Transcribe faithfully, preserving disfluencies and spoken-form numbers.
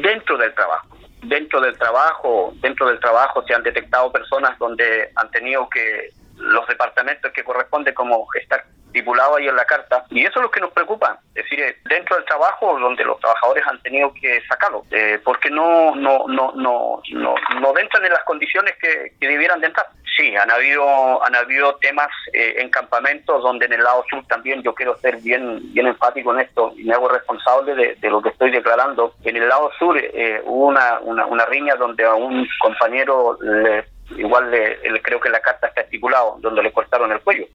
dentro del trabajo. Dentro del trabajo, dentro del trabajo se han detectado personas donde han tenido que los departamentos que corresponde como está estipulado ahí en la carta, y eso es lo que nos preocupa, es decir, dentro del trabajo donde los trabajadores han tenido que sacarlo, eh, porque no no no no no no entran en las condiciones que, que debieran de entrar. Sí, han habido han habido temas eh, en campamentos donde en el lado sur también yo quiero ser bien bien enfático en esto y me hago responsable de, de lo que estoy declarando. En el lado sur eh, hubo una, una una riña donde a un compañero le igual le, le, creo que la carta está estipulado, donde le cortaron el cuello.